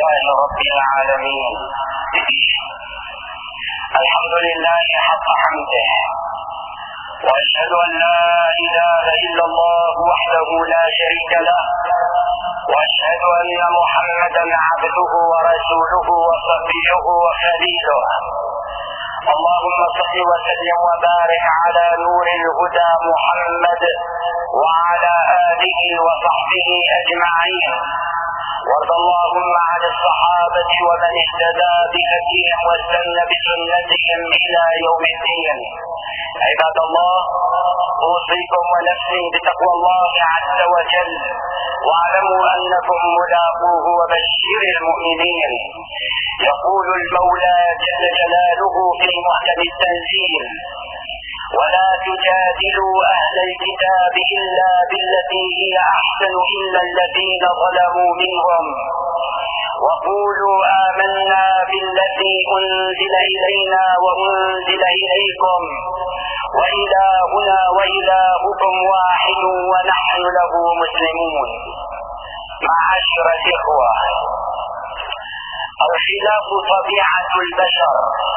لله رب العالمين. الحمد لله حق حمده، وأشهد أن لا إله إلا الله وحده لا شريك له، وأشهد أن محمدا عبده ورسوله وصفيه وخليله. اللهم صل وسلم وبارك على نور الهدى محمد وعلى آله وصحبه أجمعين، وارض اللهم عن الصحابة ومن اهتدى بهديهم واستنى بسنتهم إلى يوم الدين. عباد الله، أوصيكم ونفسي بتقوى الله عز وجل، واعلموا أنكم ملاقوه وبشر المؤمنين. يقول المولى جل جلاله في محكم التنزيل: ولا تجادلوا أهل الكتاب إلا بالتي هي أحسن إلا الذين ظلموا منهم، وقولوا آمنا بالذي أنزل إلينا وأنزل إليكم وإلهنا وإلهكم واحد ونحن له مسلمون. معاشر الإخوة، الخلاف طبيعة البشر،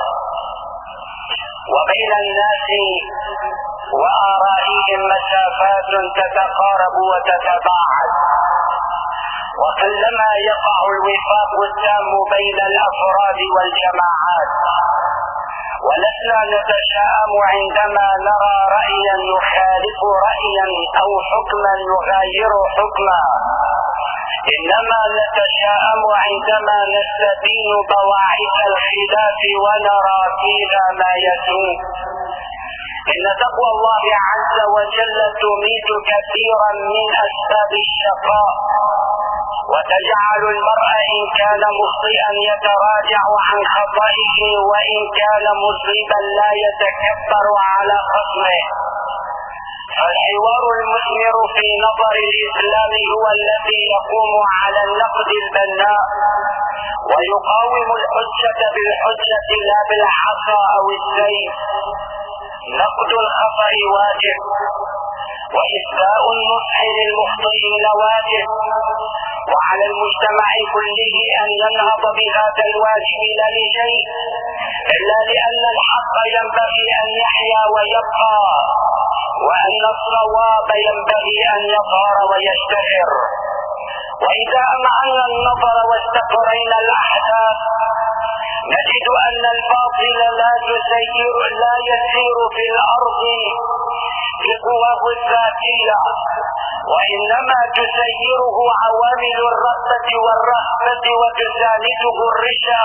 وبين الناس وآرائهم مسافات تتقارب وتتباعد، وكلما يقع الوفاق التام بين الأفراد والجماعات. ولسنا نتشائم عندما نرى رأيا يخالف رأيا أو حكما يغاير حكما، إنما نتشائم عندما نستبين بواعث الخلاف ونرى فيها ما يسوء. إن تقوى الله عز وجل تميت كثيرا من أسباب الشقاء، وتجعل المرء إن كان مخطئا يتراجع عن خطئه، وإن كان مصيبا لا يتكبر على خصمه. فالحوار المثمر في نظر الإسلام هو الذي يقوم على النقد البناء، ويقاوم الحجة بالحجة لا بالعصا أو السيف. نقد الخطأ واجب، وإساء النصح للمخطئين واجب، وعلى المجتمع كله أن ينهض بهذا الواجب لا لشيء إلا لأن الحق ينبغي أن يحيا ويبقى، وأن الصواب ينبغي أن يظهر ويشتهر. وإذا أمعنا النظر واستقرينا الأحداث نجد أن الباطل لا يسير في الأرض بقواه الذاتية، وإنما تسيره عوامل الرغبة والرهبة، وتسانده الرشا.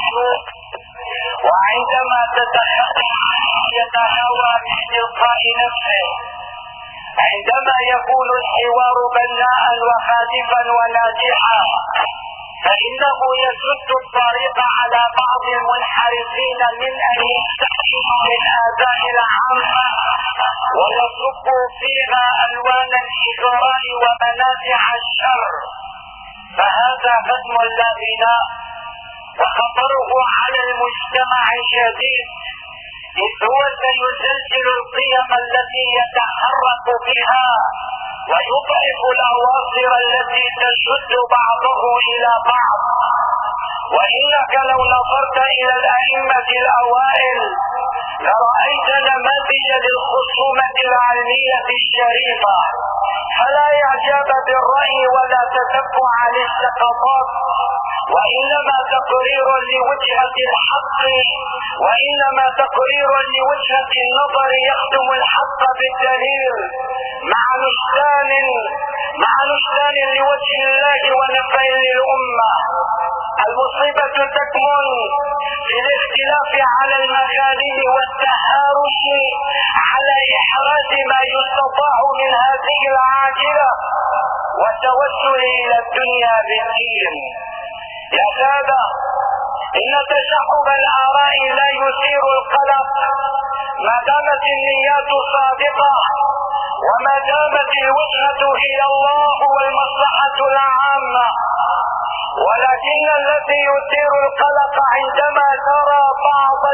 وعندما يتهاوى بتلقاء نفسه، عندما يكون الحوار بناء وهادفا وناجحا، فإنه يسد الطريق على بعض المنحرفين من أن يستحيوا بالآذان العامة ويصبوا فيها ألوان الإغراء ومنازع الشر. فهذا هدم لا بناء، وخطره على المجتمع شديد، إذ هو سيزلزل القيم التي يتحرك بها، ويضعف الأواصر التي تشد بعضه إلى بعض. وإنك لو نظرت إلى الأئمة الأوائل لرأيت نماذج للخصومة العلمية الشريفة، فلا إعجاب بالرأي ولا تتبع للسقطات، وإنما تقرير لوجهة الحق، وإنما تقرير لوجهة النظر يخدم الحق بالدليل، مع نشدان لوجه الله ونفع للأمة. المصيبة تكمن في الاختلاف على المغالب والتهارش على إحراز ما يستطاع من هذه العاجلة، والتوسل إلى الدنيا بالدين. يا سادة، إن تشعب الآراء لا يثير القلق ما دامت النيات صادقة، وما دامت الوجهة هي الله والمصلحة العامة. ولكن الذي يثير القلق عندما ترى بعض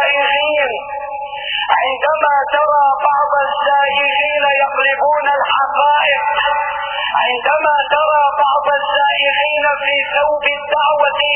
الزائغين يقلبون الحقائق، عندما ترى بعض الزائغين في ثوب الدعوة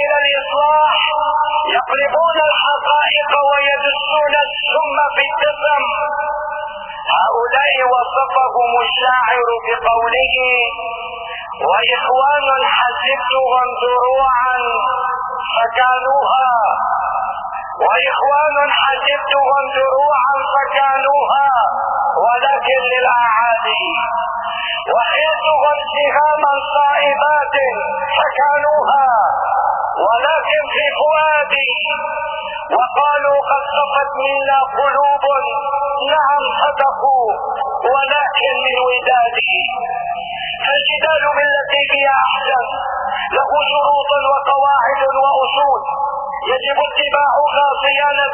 يدسون السم في الدسم. هؤلاء وصفهم الشاعر بقوله: وإخوان حسبتهم دروعا فكانوها، وإخوان حسبتهم دروعا فكانوها ولكن للأعادي، وحيتهم سهاما صائبات فكانوها ولكن في فؤادي. وقالوا قد صفت منا قلوب، نعم صدقوا ولكن من ودادي. فالجدال بالتي هي أحسن له شروط وقواعد وأصول يجب اتباعها صيانة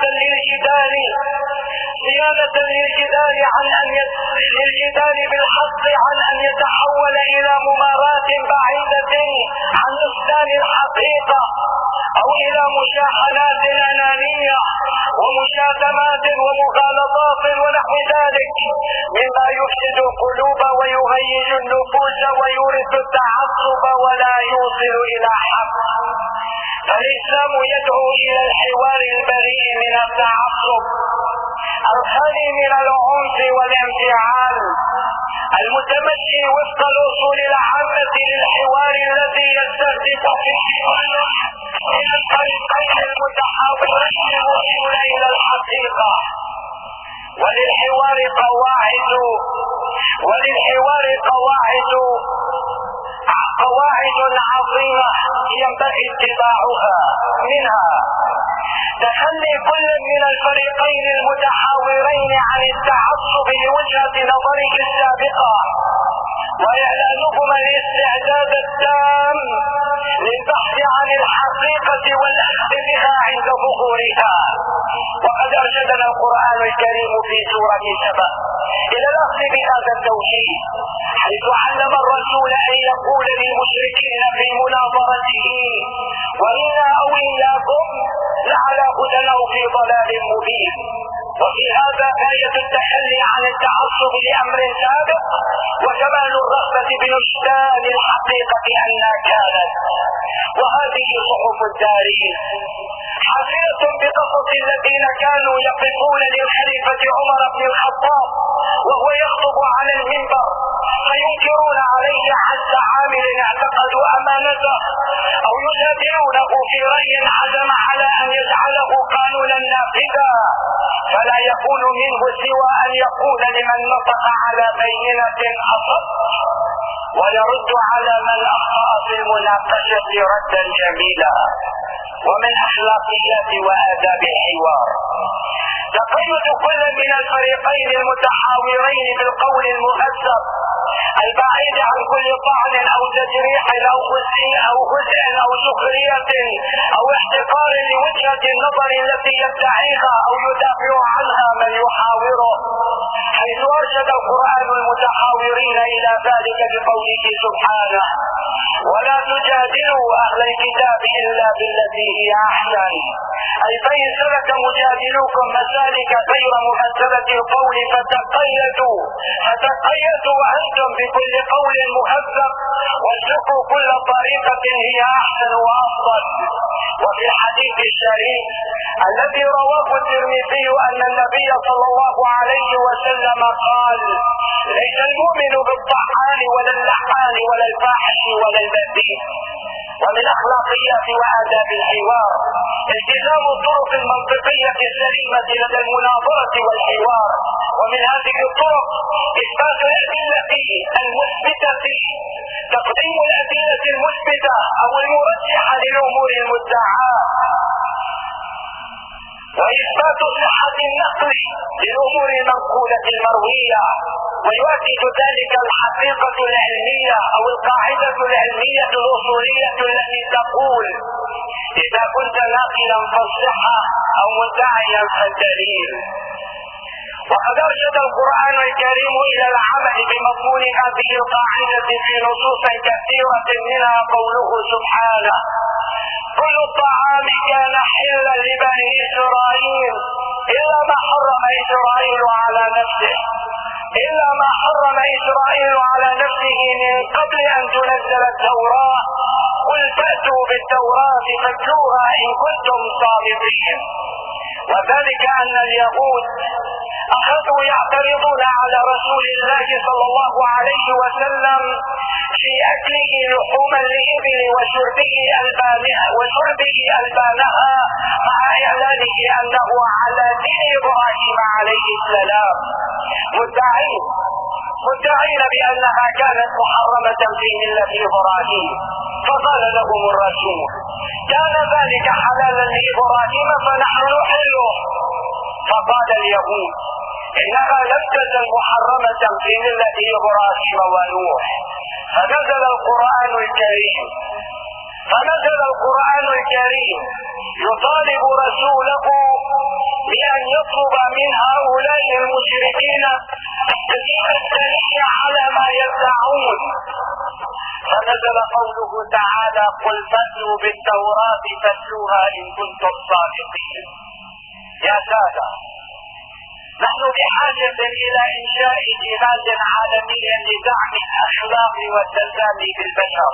للجدال عن أن للجدال بالحق عن أن يتحول إلى ممارات بعيدة عن نسلان الحقيقة، أو إلى مشاحنات أنانية ومشاتمات ومغالطات ونحو ذلك مما يفسد القلوب ويهيج النفوس ويورث التعصب ولا يوصل إلى حق. فالإسلام يدعو إلى الحوار البريء من التعصب الخالي من العنف والانفعال، المتمشي وفق الأصول العامة للحوار الذي يستهدف من الفريقين المتحاورين الوصول إلى الحقيقة. وللحوار قواعد عظيمة ينبغي اتباعها. منها تخلي كل من الفريقين المتحاورين عن التعصب لوجهة نظره السابقة، وإعلانهما الاستعداد التام للبحث عن الحقيقة والأخذ بها عند ظهورها. وقد أرشدنا القرآن الكريم في سورة سبأ إلى الأخذ بهذا التوجيه، حيث علم الرسول أن يقول للمشركين في مناظرته: وإنا أو إياكم لعلى هدى أو في ضلال مبين. وفي هذا آية التخلي عن التعصب لأمر سابق، وكمال الرغبة بنشتان الحقيقة أنها كانت. وهذه صحف التاريخ حافلة بقصص الذين كانوا يقفون للخليفة عمر بن الخطاب وهو يخطب على المنبر، فينكرون عليه حد عامل اعتقدوا أمانته، أو يجادلونه في رأي عزم على أن يجعله قانونا نافذا، فلا يكون منه سوى أن يقول لمن نطق على بينة أصب، ويرد على من أخطأ في المناقشة ردا جميلا. ومن أخلاقيات وآداب الحوار تقيد كل من الفريقين المتحاورين بالقول المهذب البعيد عن كل طعن أو تجريح أو هزء أو سخرية أو احتقار لوجهة النظر التي يدعيها أو يدافع عنها من يحاوره، حيث أرشد القرآن المتحاورين إلى ذلك بقوله سبحانه: ولا تجادلوا أهل الكتاب إلا بالتي هي أحسن. أي فإن سلك مجادلوكم مسالك غير مهذبة القول فتقيدوا أنتم بكل قول مهذب، واسلكوا كل طريقة هي أحسن وأفضل. وفي الحديث الشريف الذي رواه الترمذي أن النبي صلى الله عليه وسلم قال: ليس المؤمن بالطعان ولا اللحان ولا الفاحش ولا البذيء. ومن أخلاقيات وآداب الحوار التزام الطرق المنطقية السليمة لدى المناظرة والحوار، ومن هذه الطرق إثبات الأدلة المثبتة، تقديم الأدلة المثبتة أو المرجحة للأمور المدعاة، وإثبات صحة النقل للأمور المنقولة المروية، ويؤكد ذلك الحقيقة العلمية أو القاعدة العلمية الأصولية التي تقول: إذا كنت ناقلا فالصحة أو مدعيا فالدليل. وقد أرشد القرآن الكريم إلى العمل بمضمون هذه القاعدة في نصوص كثيرة، منها قوله سبحانه: كل الطعام كان حلا لبني إسرائيل إلا ما حرم إسرائيل على نفسه من قبل أن تنزل التوراة، قل فأتوا بالتوراة فاتلوها إن كنتم صادقين. وذلك أن اليهود أخذوا يعترضون على رسول الله صلى الله عليه وسلم في أكله لحوم الإبل وشربه ألبانها مع إعلانه أنه على دين إبراهيم عليه السلام، مدعين بأنها كانت محرمة في ملة إبراهيم. فقال لهم الرسول: كان ذلك حلالا لإبراهيم فنحن نحله. فقال اليهود: إنها لم تزل محرمة في ملة إبراهيم ونوح. فنزل القرآن الكريم يطالب رسوله بأن يطلب من هؤلاء المشركين الدليل على ما يدعون. فنزل قوله تعالى: قل فأتوا بالتوراة فاتلوها إن كنتم صادقين. يا سادة، نحن بحاجة إلى إنشاء جهاز عالمي لدعم الأخلاق والتزام بالبشر.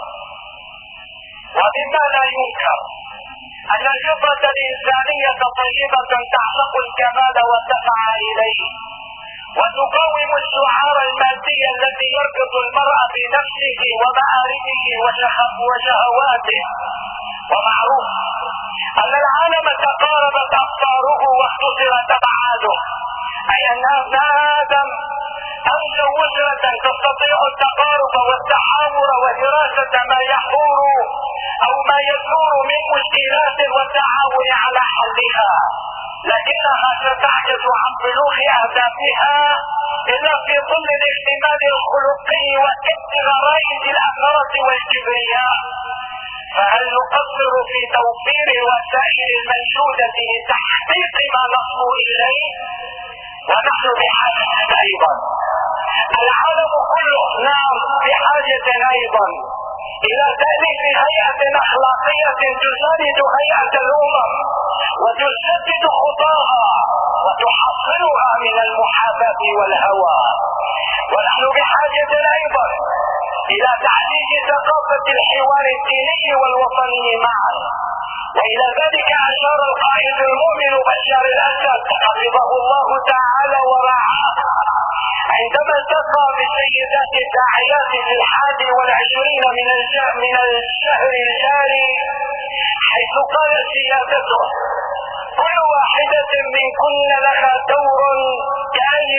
ومما لا ينكر أن الفطرة الإنسانية طيبة تعشق الكمال وتسعى إليه، وتقاوم الشعار المادي الذي يربط المرء بنفسه ومآربه وشهواته. ومعروف أن العالم تقاربت أقطاره واختصرت أبعاده، أي أن آدم أنشأ أسرة تستطيع التقارب والتحاور ودراسة ما يحور أو ما يثور من مشكلات والتعاون على حلها، لكنها ستعجز عن بلوغ أهدافها إلا في ظل الاحتمال الخلقي وكبت غرائز الأثرة والكبرياء. فهل نقصر في توفير الوسائل المنشودة لتحقيق ما نصبو إليه؟ ونحن بحاجة أيضا، العالم كله نعم بحاجة أيضا إلى تأليف هيئة أخلاقية تساند هيئة الأمم وتسدد خطاها وتحصنها من المحاباة والهوى. ونحن بحاجة أيضا إلى تعزيز ثقافة الحوار الديني والوطني معا، وإلى ذلك أشار القائد المؤمن بشار الأسد حفظه الله تعالى ورعاه عندما التقى بالسيدات الداعيات في 21 من الشهر الجاري، حيث قال سيادته: كل واحدة منكن لها دور كأي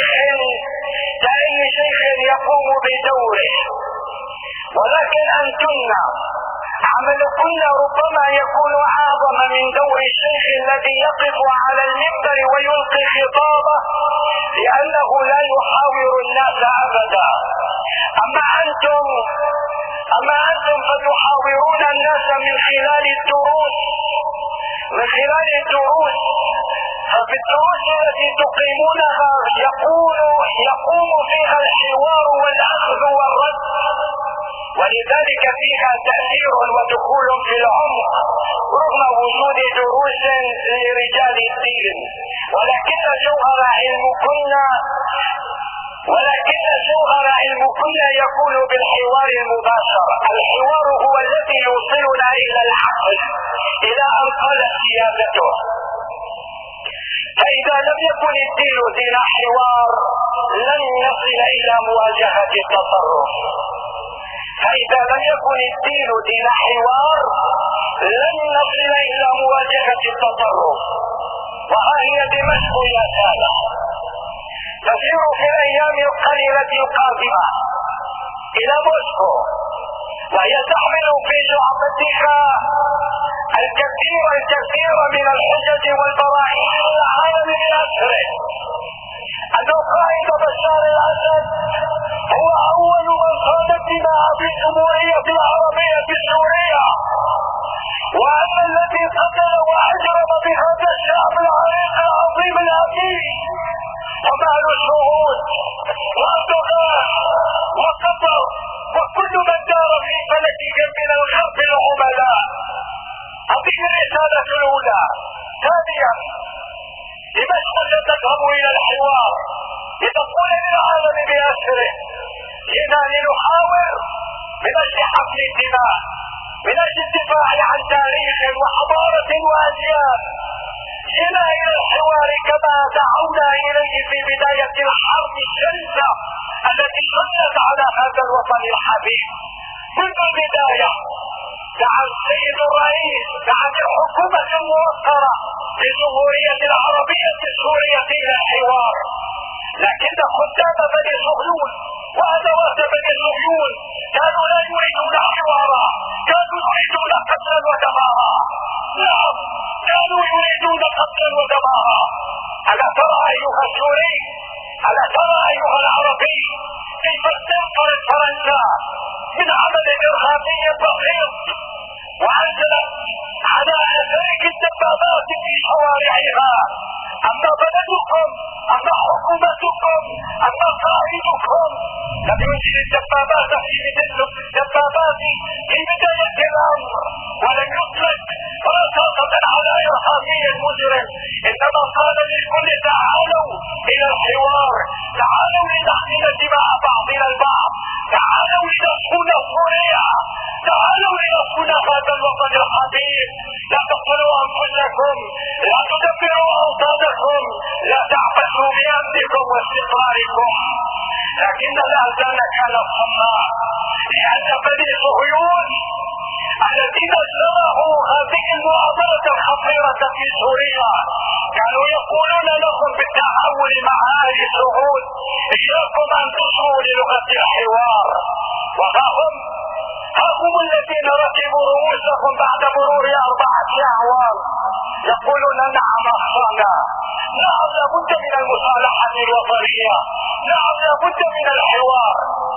شيخ يقوم بدوره، ولكن أنتن عملكن ربما يكون أعظم من دور الشيخ الذي يقف على المنبر ويلقي خطابه، لأنه لا يحاور الناس أبدا. أما أنتم فتحاورون الناس من خلال الدروس. ففي الدروس التي تقيمونها يقوم فيها الحوار والأخذ والرد، ولذلك فيها تأثير ودخول في العمق رغم وجود دروس لرجال الدين. ولكن جوهر علمكن يكون بالحوار المباشر. الحوار هو الذي يوصلنا إلى العقل، إلى أن قال سيادته: فإذا لم يكن الدين دين حوار لن نصل إلى مواجهة التطرف. وها هي دمشق يا سادة، تسير في الأيام القليلة القادمة إلى موسكو، وهي تحمل في شعبتها الكثير من الحجج والبراهين للعالم بأسره أن القائد بشار الأسد هو أول من صاد الدماء في الجمهورية العربية السورية، وأن الذي قتل وأجرم بهذا الشعب العريق العظيم الأبي ومال الشهود وأردوغان وقطر وكل من دار في فلكه من الغرب العملاء. هذه الرسالة الأولى. ثانيا، دمشق ستذهب إلى الحوار لتقول للعالم بأسره: جئنا لنحاور من أجل حقن الدماء، من أجل الدفاع عن تاريخ وحضارة وأديان. جئنا الى الحوار كما دعونا اليه في بداية الحرب الشرسة التي شنت على هذا الوطن الحبيب. منذ البداية دعا السيد الرئيس، دعت الحكومة الموقرة للجمهورية العربية السورية الى الحوار، لكن خدام بني صهيون وادوات بني صهيون كانوا لا يريدون حوارا، كانوا يريدون قتلا ودمارا. نعم، كانوا يريدون قتلا ودمارا. ألا ترى أيها السوري، ألا ترى أيها العربي كيف استنفرت فرنسا من عمل إرهابي بسيط وأنزلت على أمريكا الدبابات في شوارعها؟ أما بلدكم، أما حكومتكم، أما قائدكم لم ينزل الدبابات في بداية الأمر، ولم يطلق رصاصة على إرهابي مجرم، إنما قال للكل تعالوا إلى الحوار، تعالوا لنحمل دماء بعضنا البعض، تعالوا لنصون سوريا، تعالوا لنصون هذا الوطن الحبيب. لا تقتلوا أنفسكم، لا تدمروا أوطانكم، لا تعبثوا بأمنكم واستقراركم. لكن الأذان كان صماء، لأن بني صهيون الذين زرعوا هذه المعضلة الخطيرة في سوريا كانوا يقولون لهم بالتعاون مع أهل سعود إياكم أن تصغوا للغة الحوار. هم الذين ركبوا رؤوسهم بعد مرور 4 أعوام يقولون نعم أخطأنا، نعم لابد من المصالحة الوطنية، نعم لابد من الحوار،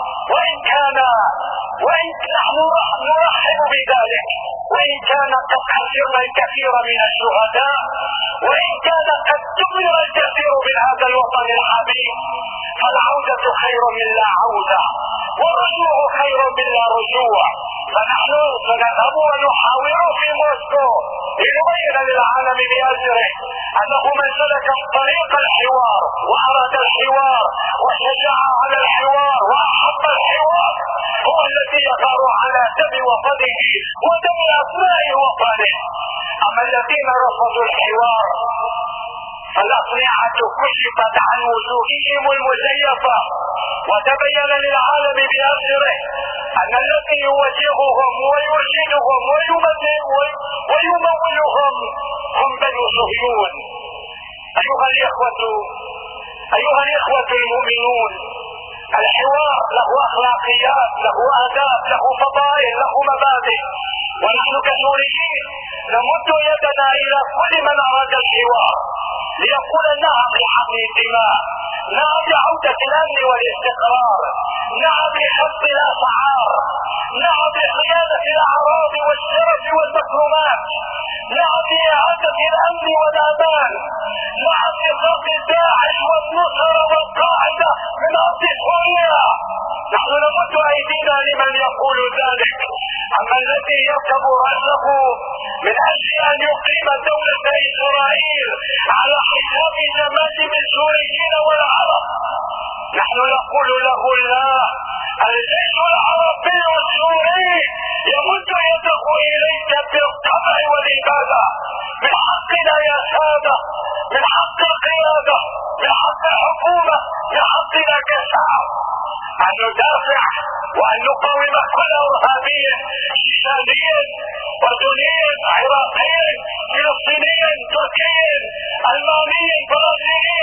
وإن نحن نرحب بذلك، وإن كان قد خسرنا الكثير من الشهداء، وإن كان قد دمر الكثير من هذا الوطن الحبيب، فالعودة خير من لا عودة، والرجوع خير من لا رجوع. فنحن سنذهب ونحاور في موسكو لنبين للعالم بأجره أنه من سلك طريق الحوار وأراد الحوار وشجع على الحوار وأحب الحوار هو الذي يغار على دم وطنه ودم أبناء وطنه. أما الذين رفضوا الحوار فالأقنعة كشفت عن وجوههم المزيفة، وتبين للعالم بأجره أن الذي يواجههم ويرشدهم ويمولهم هم بنو صهيون. أيها الإخوة المؤمنون، الحوار له أخلاقيات، له آداب، له فضائل، له مبادئ، ونحن كسوريين نمد يدنا إلى كل من أراد الحوار ليقول نعم لحقن الدماء، نعم لعودة الأمن والاستقرار، نعم لحفظ الأسعار، نعم لصيانة الأعراض والشرف والمكرمات، نعم لإعادة الأمن والأمان، نعم لفرض داعش والنصر والقاعدة من أرض سوريا. نحن نمد أيدينا لمن يقول ذلك. أما الذي يركب رأسه من أجل أن يقيم دولة إسرائيل على حساب جماجم السوريين والعرب، نحن نقول له لا. الجيش العربي السوري يمد يده إليك بالقمع والإبادة. من حقنا يا سادة، من حق القيادة، من حق الحكومة، من حقنا كشعب أن ندافع وأن نقاوم كل إرهابي شيشاني أردني عراقي فلسطيني تركي ألماني برازيلي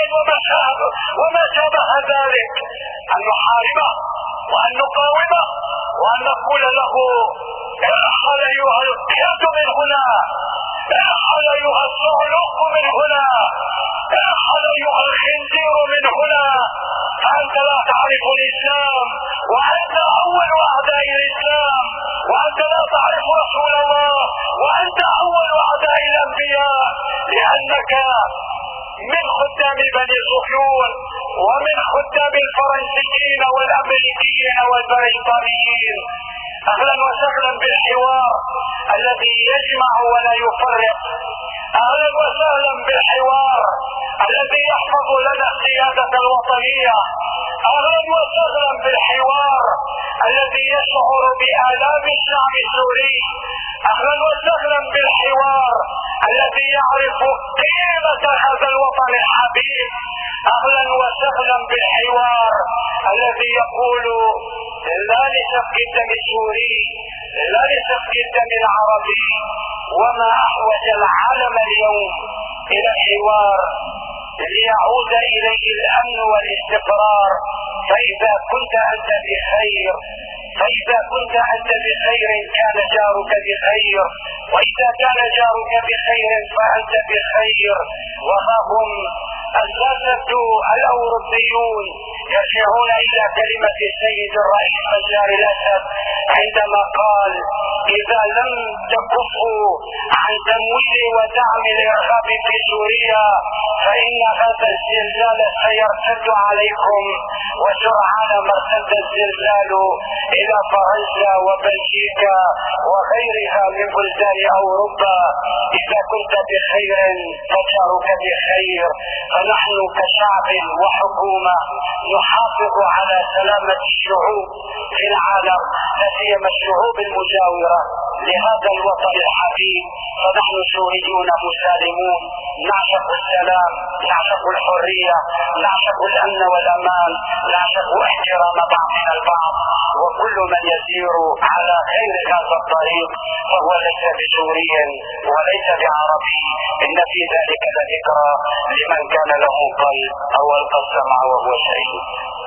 وما شابه ذلك، أن نحاربه وأن نقاومه وأن نقول له ارحل أيها القياد من هنا، ارحل أيها الصعلوك من هنا، ارحل أيها الخنزير من هنا، فأنت لا تعرف الإسلام، وأنت أول أعداء الإسلام، وأنت لا تعرف رسول الله، وأنت أول أعداء الأنبياء، لأنك من خدام بني صهيون ومن خدام الفرنسيين والأمريكيين والبريطانيين. أهلا وسهلا بالحوار الذي يجمع ولا يفرق، أهلا وسهلا بالحوار الذي يحفظ لنا السيادة الوطنية، أهلا وسهلا بالحوار الذي يشعر بآلام الشعب السوري، أهلا وسهلا بالحوار الذي يعرف قيمة هذا الوطن الحبيب. اهلا وسهلا بالحوار الذي يقول لا لسفك الدم السوري، لا لسفك الدم العربي. وما احوج العالم اليوم الى الحوار ليعود اليه الامن والاستقرار. فاذا كنت انت بخير، فاذا كنت انت بخير كان جارك بخير، واذا كان جارك بخير فانت بخير. وها هم الساسة الاوروبيون يرجعون الى كلمة السيد الرئيس بشار الاسد عندما قال اذا لم تكفوا عن تمويل ودعم الارهاب في سوريا فان هذا الزلزال سيرتد عليكم. وسرعان ما ارتد الزلزال الى فرنسا وبلجيكا وغيرها من بلدان اوروبا. اذا كنت بخير فجارك بخير. فنحن كشعب وحكومة نحافظ على سلامة الشعوب في العالم، لا سيما الشعوب المجاورة لهذا الوطن الحبيب. فنحن سوريون مسالمون، نعشق السلام، نعشق الحرية، نعشق الامن والامان، نعشق احترام بعضنا البعض. وكل من يسير على غير هذا الطريق فهو ليس بسوري وليس بعربي. ان في ذلك لذكرى لمن كان له قلب او القى السمع وهو شهيد.